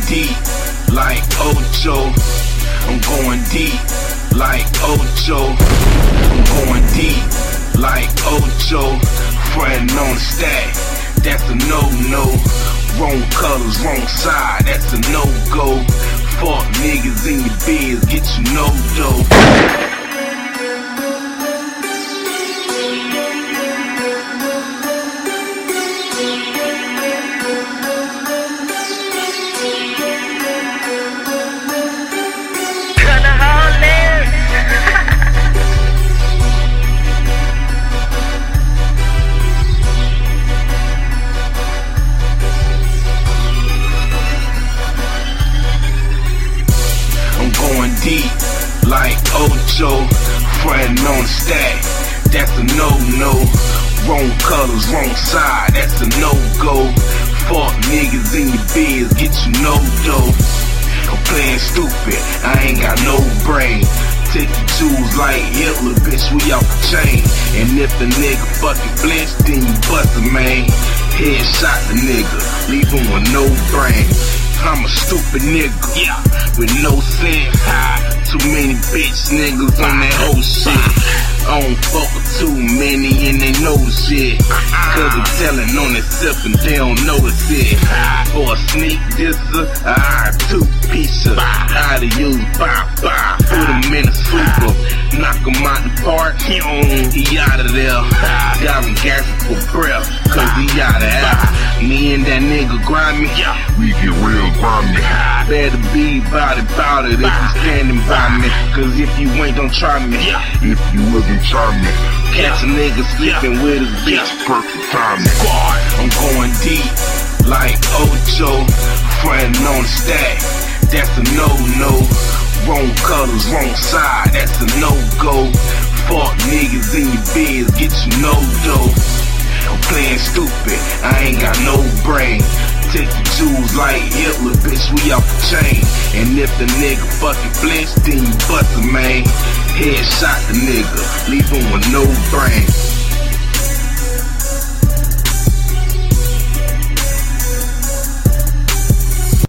deep like Ocho. I'm going deep like Ocho. I'm going deep like Ocho. Friend on the stack, that's a no-no. Wrong colors, wrong side, that's a no-go. Fuck niggas in your biz, get you no dough. Deep like Ocho, friend on the stack, that's a no-no. Wrong colors, wrong side, that's a no-go. Fuck niggas in your biz, get you no dough. I'm playing stupid, I ain't got no brain. Take the jewels like Hitler, bitch, we off the chain. And if the nigga fucking flinch, then you bust a man. Headshot the nigga, leave him with no brain. I'm a stupid nigga, yeah, with no sense. Too many bitch niggas on that whole shit. I don't fuck with too many and they know the shit. Cause they telling on themselves and they don't notice it. For a sneak disser, I two pieces. How to use bye-bye, put him in a sleeper. Knock him out the park, he out of there. Got him gasping for breath, cause he out of there. Me and that nigga grimy, we get real grimy. Better be bout it if you standing by me. Cause if you ain't, don't try me. If you wasn't try me. Catch a nigga sleeping with his bitch, perfect timing. I'm going deep like Ocho, friend on the stack, that's a no-no. Wrong colors, wrong side, that's a no-go. Fuck niggas in your biz, get you no dough. I'm playing stupid, I ain't got no brain. Take the jewels like Hitler, bitch, we off the chain. And if the nigga fucking flinch, then you bust a man. Headshot the nigga, leave him with no brain.